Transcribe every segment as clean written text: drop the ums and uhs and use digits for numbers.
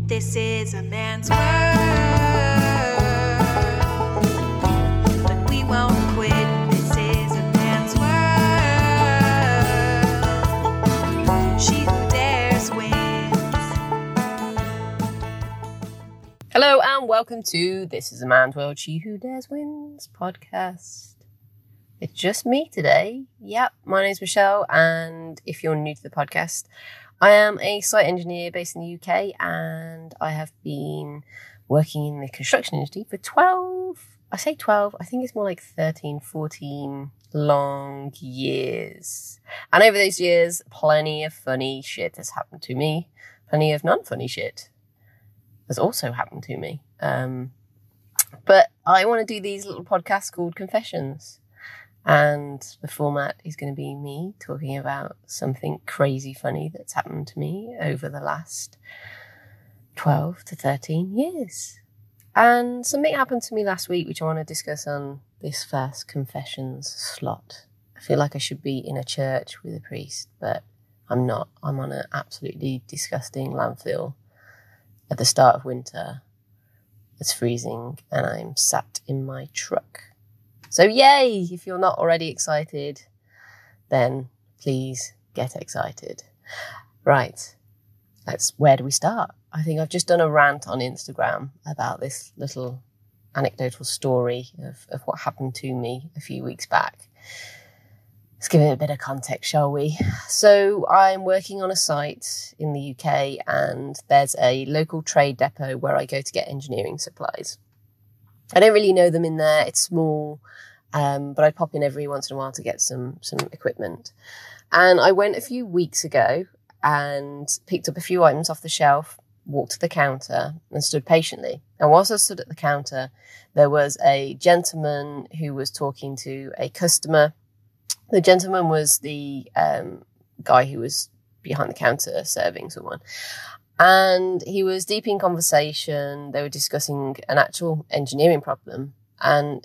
This is a man's world, but we won't quit. This is a man's world. She who dares wins. Hello and welcome to This is a Man's World, She Who Dares Wins podcast. It's just me today. Yep, my name's Michelle, and if you're new to the podcast, I am a site engineer based in the UK, and I have been working in the construction industry for 12, I think it's more like 13, 14 long years. And over those years, plenty of funny shit has happened to me. Plenty of non-funny shit has also happened to me. But I want to do these little podcasts called Confessions. And the format is going to be me talking about something crazy funny that's happened to me over the last 12 to 13 years. And something happened to me last week, which I want to discuss on this first Confessions slot. I feel like I should be in a church with a priest, but I'm not. I'm on an absolutely disgusting landfill at the start of winter. It's freezing and I'm sat in my truck. So yay, if you're not already excited, then please get excited. Right, where do we start? I think I've just done a rant on Instagram about this little anecdotal story of what happened to me a few weeks back. Let's give it a bit of context, shall we? So I'm working on a site in the UK, and there's a local trade depot where I go to get engineering supplies. I don't really know them in there. It's small, but I pop in every once in a while to get some equipment. And I went a few weeks ago and picked up a few items off the shelf, walked to the counter and stood patiently. And whilst I stood at the counter, there was a gentleman who was talking to a customer. The gentleman was the guy who was behind the counter serving someone. And he was deep in conversation. They were discussing an actual engineering problem. And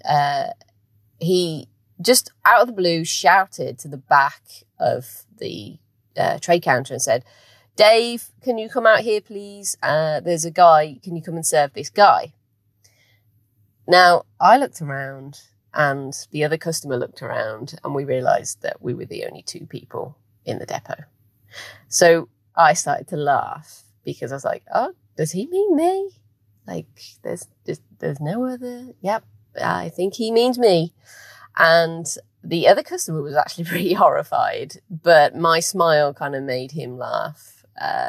he just out of the blue shouted to the back of the trade counter and said, "Dave, can you come out here, please? There's a guy. Can you come and serve this guy?" Now, I looked around and the other customer looked around, and we realised that we were the only two people in the depot. So I started to laugh, because I was like, oh, does he mean me? Like, there's no other. Yep, I think he means me. And the other customer was actually pretty horrified, but my smile kind of made him laugh.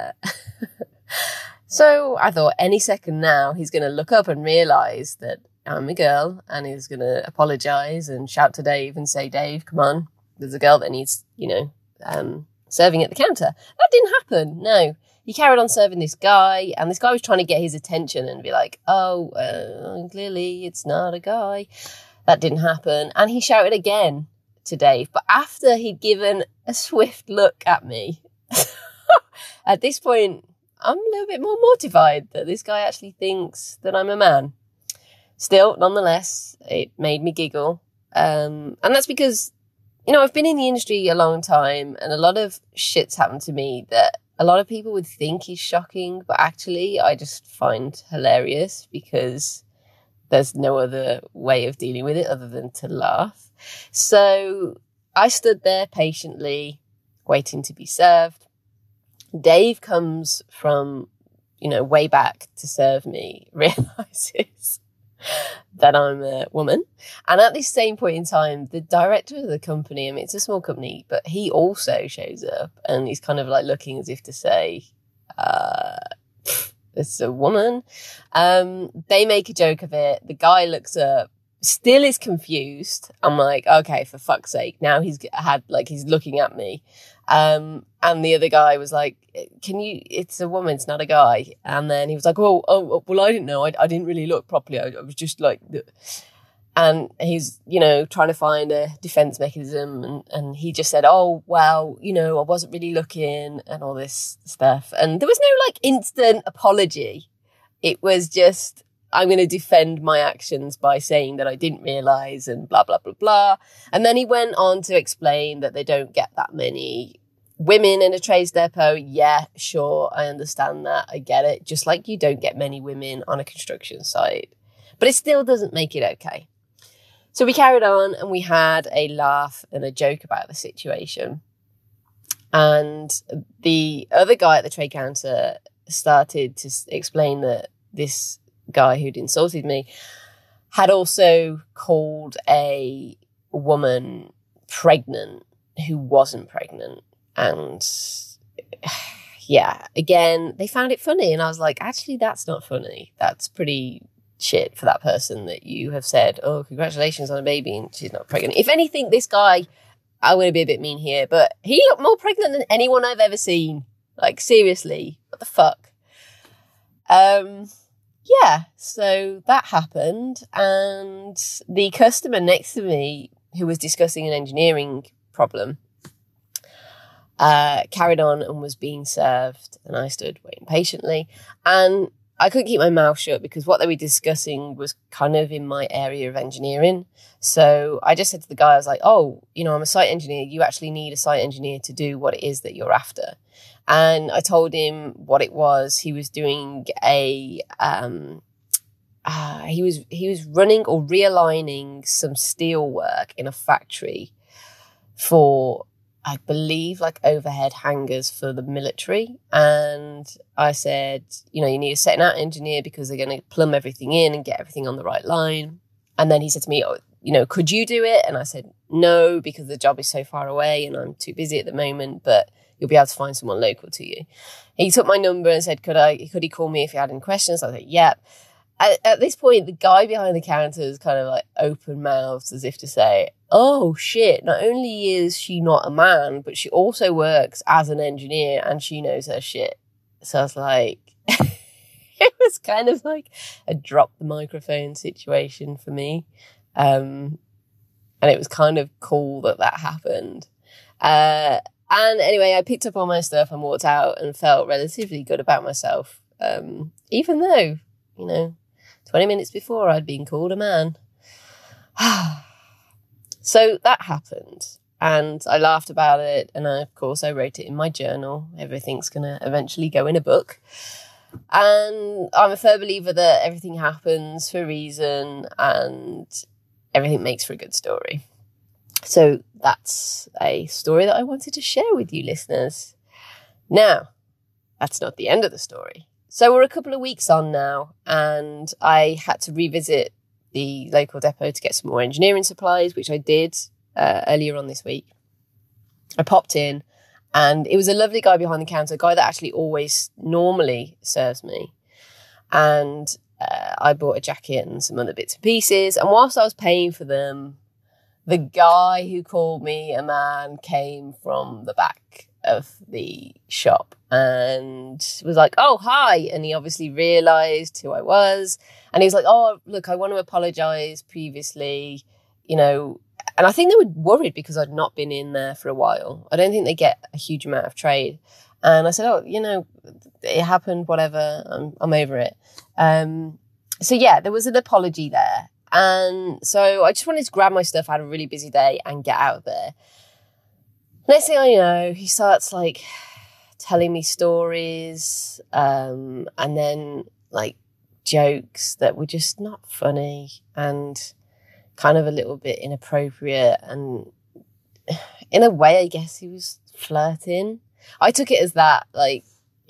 So I thought any second now he's going to look up and realise that I'm a girl, and he's going to apologise and shout to Dave and say, "Dave, come on, there's a girl that needs, serving at the counter." That didn't happen, no. He carried on serving this guy, and this guy was trying to get his attention and be like, clearly it's not a guy. That didn't happen. And he shouted again to Dave, but after he'd given a swift look at me. At this point, I'm a little bit more mortified that this guy actually thinks that I'm a man. Still, nonetheless, it made me giggle. And that's because, I've been in the industry a long time, and a lot of shit's happened to me that a lot of people would think is shocking, but actually I just find hilarious, because there's no other way of dealing with it other than to laugh. So I stood there patiently, waiting to be served. Dave comes from, way back to serve me, realises that I'm a woman. And at this same point in time, the director of the company, it's a small company, but he also shows up, and he's kind of like looking as if to say, it's a woman. They make a joke of it. The guy looks up, still is confused. I'm like, okay, for fuck's sake. Now he's looking at me. And the other guy was like, it's a woman, it's not a guy. And then he was like, well, I didn't know. I didn't really look properly. I was just like, and he's, trying to find a defense mechanism. And he just said, oh, well, I wasn't really looking, and all this stuff. And there was no instant apology. It was just, I'm going to defend my actions by saying that I didn't realise and blah, blah, blah, blah. And then he went on to explain that they don't get that many women in a trades depot, yeah, sure, I understand that. I get it. Just like you don't get many women on a construction site. But it still doesn't make it okay. So we carried on and we had a laugh and a joke about the situation. And the other guy at the trade counter started to explain that this guy who'd insulted me had also called a woman pregnant who wasn't pregnant. And yeah, again, they found it funny. And I was like, actually, that's not funny. That's pretty shit for that person that you have said, oh, congratulations on a baby and she's not pregnant. If anything, this guy, I'm going to be a bit mean here, but he looked more pregnant than anyone I've ever seen. Like, seriously, what the fuck? Yeah, so that happened. And the customer next to me, who was discussing an engineering problem, carried on and was being served. And I stood waiting patiently. And I couldn't keep my mouth shut because what they were discussing was kind of in my area of engineering. So I just said to the guy, I was like, oh, I'm a site engineer. You actually need a site engineer to do what it is that you're after. And I told him what it was. He was doing he was running or realigning some steel work in a factory for, I believe, like overhead hangers for the military. And I said, you need a setting out engineer because they're going to plumb everything in and get everything on the right line. And then he said to me, oh, could you do it? And I said, no, because the job is so far away and I'm too busy at the moment, but you'll be able to find someone local to you. He took my number and said, could he call me if he had any questions? I was like, yep. At this point, the guy behind the counter is kind of like open mouthed as if to say, oh shit, not only is she not a man, but she also works as an engineer and she knows her shit. So I was like, it was kind of like a drop the microphone situation for me. And it was kind of cool that happened. And anyway, I picked up all my stuff and walked out and felt relatively good about myself. Even though, 20 minutes before I'd been called a man. So that happened and I laughed about it. And of course I wrote it in my journal. Everything's going to eventually go in a book. And I'm a firm believer that everything happens for a reason and everything makes for a good story. So that's a story that I wanted to share with you listeners. Now, that's not the end of the story. So we're a couple of weeks on now and I had to revisit the local depot to get some more engineering supplies, which I did earlier on this week. I popped in and it was a lovely guy behind the counter, a guy that actually always normally serves me. And I bought a jacket and some other bits and pieces. And whilst I was paying for them, the guy who called me a man came from the back of the shop and was like, oh, hi. And he obviously realised who I was. And he was like, oh, look, I want to apologise previously, And I think they were worried because I'd not been in there for a while. I don't think they get a huge amount of trade. And I said, oh, it happened, whatever. I'm over it. So, yeah, there was an apology there. And so I just wanted to grab my stuff. I had a really busy day and get out of there. Next thing I know, he starts like telling me stories and then like jokes that were just not funny and kind of a little bit inappropriate. And in a way, I guess he was flirting. I took it as that, like,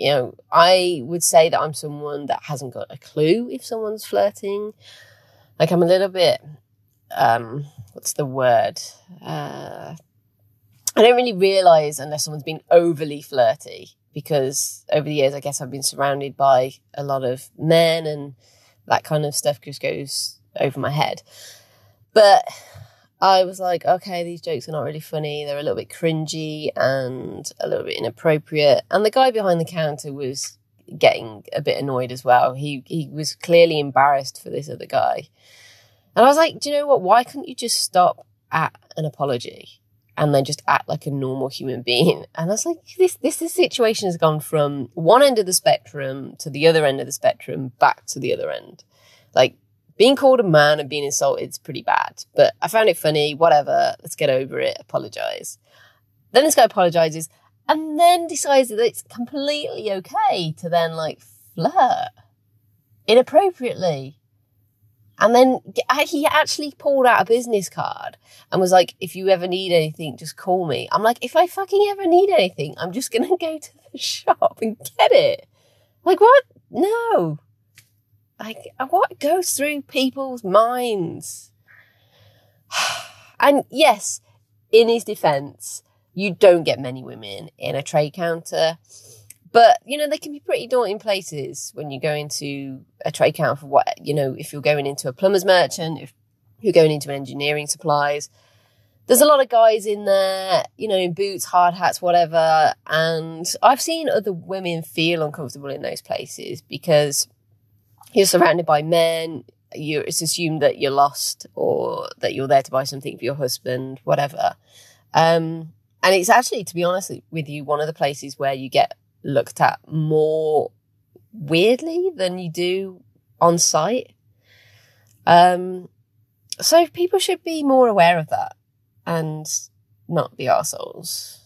I would say that I'm someone that hasn't got a clue if someone's flirting. Like I'm a little bit, what's the word? I don't really realise unless someone's been overly flirty because over the years, I guess I've been surrounded by a lot of men and that kind of stuff just goes over my head. But I was like, okay, these jokes are not really funny. They're a little bit cringy and a little bit inappropriate. And the guy behind the counter was getting a bit annoyed as well. He was clearly embarrassed for this other guy. And I was like, do you know what? Why couldn't you just stop at an apology and then just act like a normal human being? And I was like, this situation has gone from one end of the spectrum to the other end of the spectrum back to the other end. Like being called a man and being insulted is pretty bad. But I found it funny. Whatever. Let's get over it. Apologize. Then this guy apologizes. and then decides that it's completely okay to then like flirt inappropriately. And then he actually pulled out a business card and was like, if you ever need anything, just call me. I'm like, if I fucking ever need anything, I'm just going to go to the shop and get it. Like, what? No. Like, what goes through people's minds? And yes, in his defense, you don't get many women in a trade counter. But, you know, they can be pretty daunting places when you go into a trade counter for what, you know, if you're going into a plumber's merchant, if you're going into engineering supplies. There's a lot of guys in there, you know, in boots, hard hats, whatever. And I've seen other women feel uncomfortable in those places because you're surrounded by men. It's assumed that you're lost or that you're there to buy something for your husband, whatever. And it's actually, to be honest with you, one of the places where you get looked at more weirdly than you do on site. So people should be more aware of that and not be arseholes.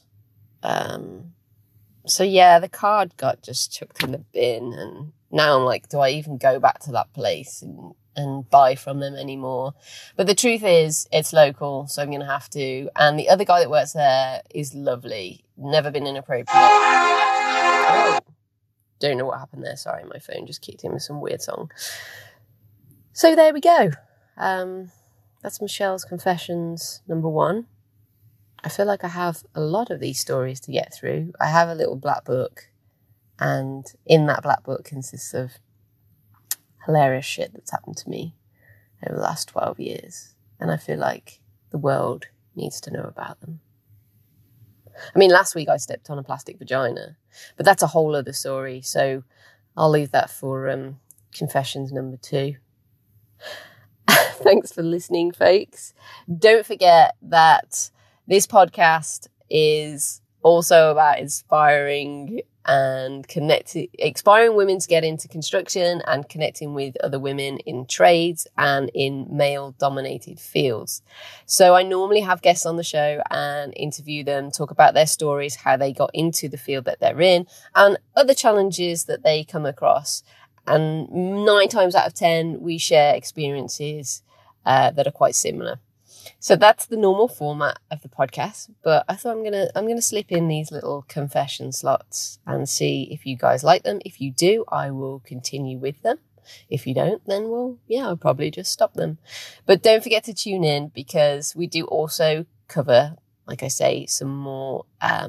So yeah, the card got just chucked in the bin, and now I'm like, do I even go back to that place and buy from them anymore? But the truth is, it's local, so I'm going to have to. And the other guy that works there is lovely. Never been inappropriate. Oh, don't know what happened there. Sorry, my phone just kicked in with some weird song. So there we go. That's Michelle's Confessions number 1. I feel like I have a lot of these stories to get through. I have a little black book, and in that black book consists of hilarious shit that's happened to me over the last 12 years. And I feel like the world needs to know about them. I mean, last week I stepped on a plastic vagina, but that's a whole other story. So I'll leave that for Confessions number 2. Thanks for listening, folks. Don't forget that this podcast is also about inspiring women to get into construction and connecting with other women in trades and in male-dominated fields. So I normally have guests on the show and interview them, talk about their stories, how they got into the field that they're in, and other challenges that they come across. And 9 times out of 10, we share experiences that are quite similar. So that's the normal format of the podcast, but I thought I'm gonna slip in these little confession slots and see if you guys like them. If you do, I will continue with them. If you don't, then I'll probably just stop them. But don't forget to tune in, because we do also cover, like I say, some more,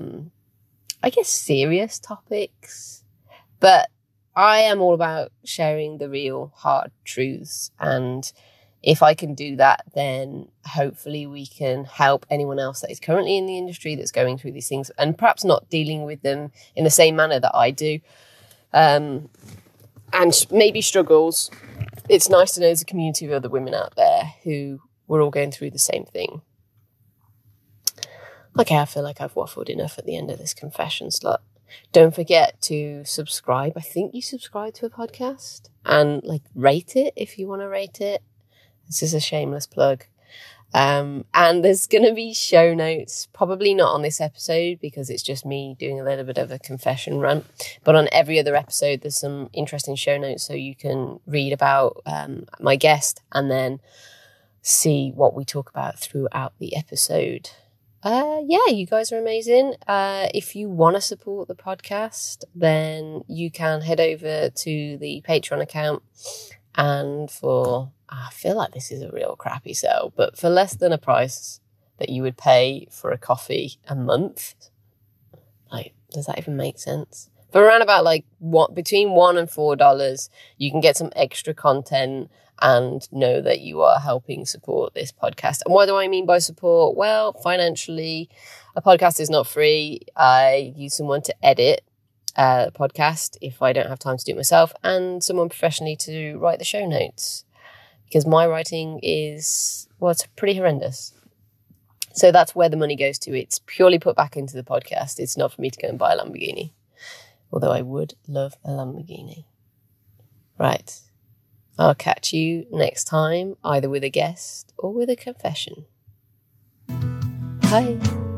serious topics. But I am all about sharing the real hard truths, and if I can do that, then hopefully we can help anyone else that is currently in the industry that's going through these things and perhaps not dealing with them in the same manner that I do, and maybe struggles. It's nice to know there's a community of other women out there who we're all going through the same thing. Okay, I feel like I've waffled enough at the end of this confession slot. Don't forget to subscribe. I think you subscribe to a podcast, and rate it if you want to rate it. This is a shameless plug. And there's going to be show notes, probably not on this episode because it's just me doing a little bit of a confession rant. But on every other episode, there's some interesting show notes so you can read about my guest and then see what we talk about throughout the episode. You guys are amazing. If you want to support the podcast, then you can head over to the Patreon account, and I feel like this is a real crappy sell, but for less than a price that you would pay for a coffee a month, does that even make sense? For around about between $1 and $4, you can get some extra content and know that you are helping support this podcast. And what do I mean by support? Well, financially, a podcast is not free. I use someone to edit the podcast if I don't have time to do it myself, and someone professionally to write the show notes, because my writing is, it's pretty horrendous. So that's where the money goes to. It's purely put back into the podcast. It's not for me to go and buy a Lamborghini, although I would love a Lamborghini. Right. I'll catch you next time, either with a guest or with a confession. Bye.